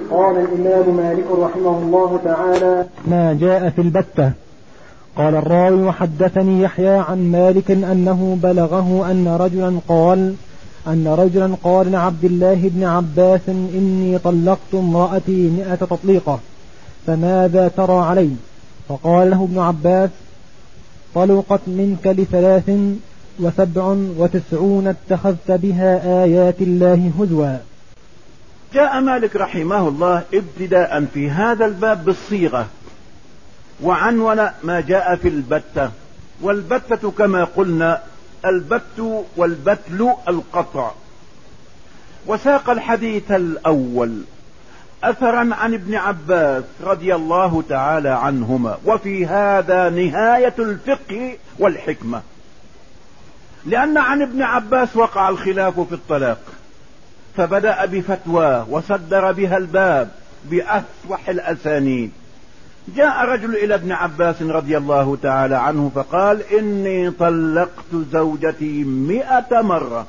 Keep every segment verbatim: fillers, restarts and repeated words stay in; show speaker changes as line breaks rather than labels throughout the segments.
قال الإمام مالك رحمه الله تعالى:
ما جاء في البتة. قال الراوي: وحدثني يحيى عن مالك أنه بلغه أن رجلا قال أن رجلا قال لعبد الله بن عباس: إني طلقت امرأتي مئة تطليقة فماذا ترى علي؟ فقال له ابن عباس: طلقت منك لثلاث وسبع وتسعون اتخذت بها آيات الله هزوا.
جاء مالك رحمه الله ابتداء في هذا الباب بالصيغة، وعنون ما جاء في البتة. والبتة كما قلنا البت والبتل القطع. وساق الحديث الأول أثرا عن ابن عباس رضي الله تعالى عنهما، وفي هذا نهاية الفقه والحكمة، لأن عن ابن عباس وقع الخلاف في الطلاق، فبدأ بفتوى وصدر بها الباب بأفوح الأسانيد. جاء رجل إلى ابن عباس رضي الله تعالى عنه فقال: إني طلقت زوجتي مئة مرة.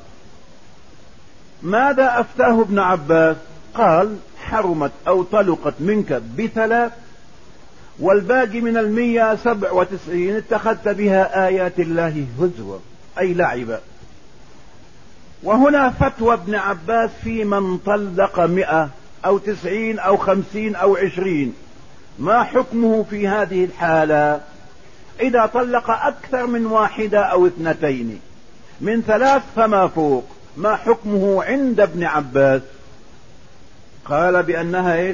ماذا أفتاه ابن عباس؟ قال: حرمت أو طلقت منك بثلاث، والباقي من المية سبع وتسعين اتخذت بها آيات الله هزوا، أي لعبا. وهنا فتوى ابن عباس في من طلق مئة أو تسعين أو خمسين أو عشرين، ما حكمه في هذه الحالة؟ إذا طلق أكثر من واحدة أو اثنتين من ثلاث فما فوق، ما حكمه عند ابن عباس؟ قال بأنها إيش؟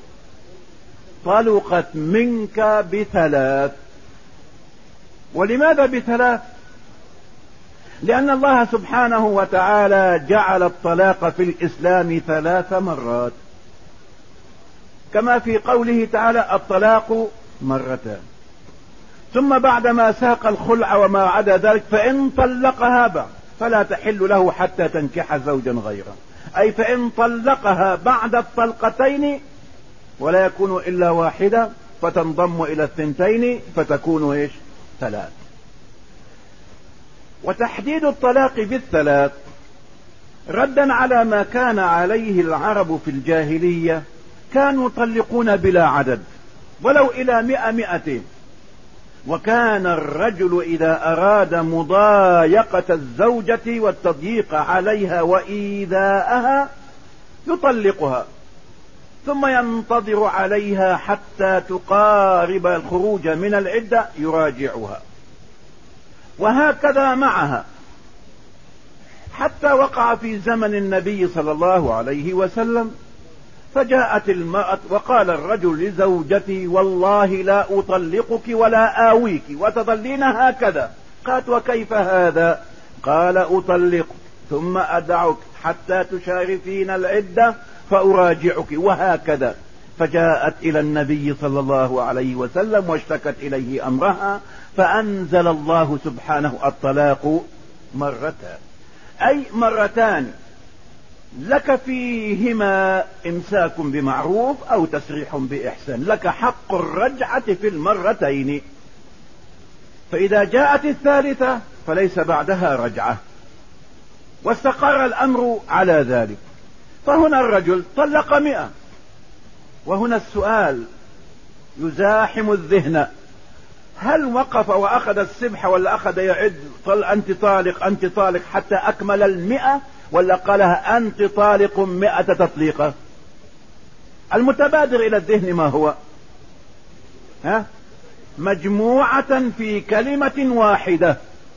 طلقت منك بثلاث. ولماذا بثلاث؟ لأن الله سبحانه وتعالى جعل الطلاق في الإسلام ثلاث مرات، كما في قوله تعالى: الطلاق مرتان. ثم بعدما ساق الخلع وما عدا ذلك: فإن طلقها بعد فلا تحل له حتى تنكح زوجا غيره، أي فإن طلقها بعد الطلقتين ولا يكون إلا واحدة فتنضم إلى الثنتين فتكون إيش؟ ثلاث. وتحديد الطلاق بالثلاث ردا على ما كان عليه العرب في الجاهلية، كانوا يطلقون بلا عدد ولو إلى مئة مئتين. وكان الرجل إذا أراد مضايقة الزوجة والتضييق عليها وإيذاءها يطلقها، ثم ينتظر عليها حتى تقارب الخروج من العدة يراجعها، وهكذا معها، حتى وقع في زمن النبي صلى الله عليه وسلم. فجاءت المرأة وقال الرجل لزوجته: والله لا أطلقك ولا آويك وتظلين هكذا. قالت: وكيف هذا؟ قال: أطلقك ثم أدعك حتى تشارفين العدة فأراجعك، وهكذا. فجاءت إلى النبي صلى الله عليه وسلم واشتكت إليه أمرها، فأنزل الله سبحانه: الطلاق مرتان، أي مرتان لك فيهما إمساك بمعروف أو تسريح بإحسان، لك حق الرجعة في المرتين. فإذا جاءت الثالثة فليس بعدها رجعة، واستقر الأمر على ذلك. فهنا الرجل طلق مئة، وهنا السؤال يزاحم الذهن: هل وقف وأخذ السبحة ولا أخذ يعد قال أنت طالق أنت طالق حتى أكمل المئة، ولا قالها أنت طالق مئة تطليقة؟ المتبادر إلى الذهن ما هو؟ ها؟ مجموعة في كلمة واحدة.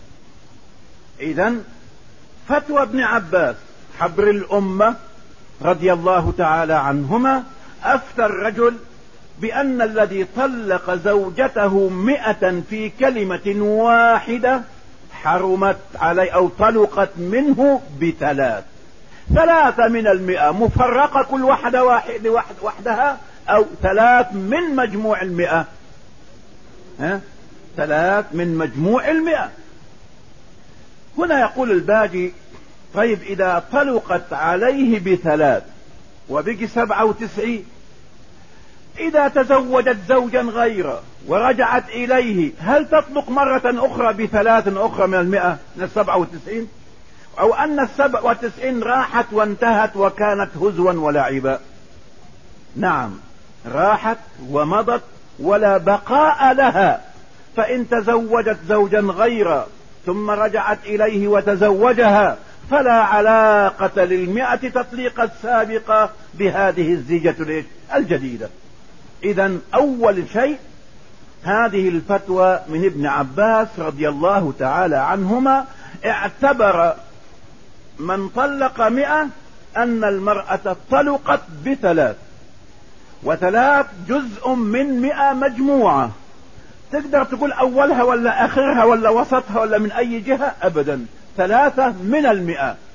إذن فتوى ابن عباس حبر الأمة رضي الله تعالى عنهما، أفتى الرجل بأن الذي طلق زوجته مئة في كلمة واحدة حرمت عليه أو طلقت منه بثلاث، ثلاثة من المئة مفرقة كل واحدة واحد واحد وحدها، أو ثلاث من مجموع المئة. ها؟ ثلاث من مجموع المئة. هنا يقول الباجي: طيب إذا طلقت عليه بثلاث وبقي سبعة وتسعين، إذا تزوجت زوجا غيره ورجعت إليه هل تطلق مرة أخرى بثلاث أخرى من المئة من السبعة وتسعين، أو أن السبعة وتسعين راحت وانتهت وكانت هزوا ولعبا؟ نعم راحت ومضت ولا بقاء لها. فإن تزوجت زوجا غيره ثم رجعت إليه وتزوجها فلا علاقة للمئة تطليق السابقة بهذه الزيجة الجديدة. إذن أول شيء هذه الفتوى من ابن عباس رضي الله تعالى عنهما، اعتبر من طلق مئة أن المرأة طلقت بثلاث، وثلاث جزء من مئة مجموعة. تقدر تقول أولها ولا آخرها ولا وسطها ولا من أي جهة؟ أبدا، ثلاثة من المئة.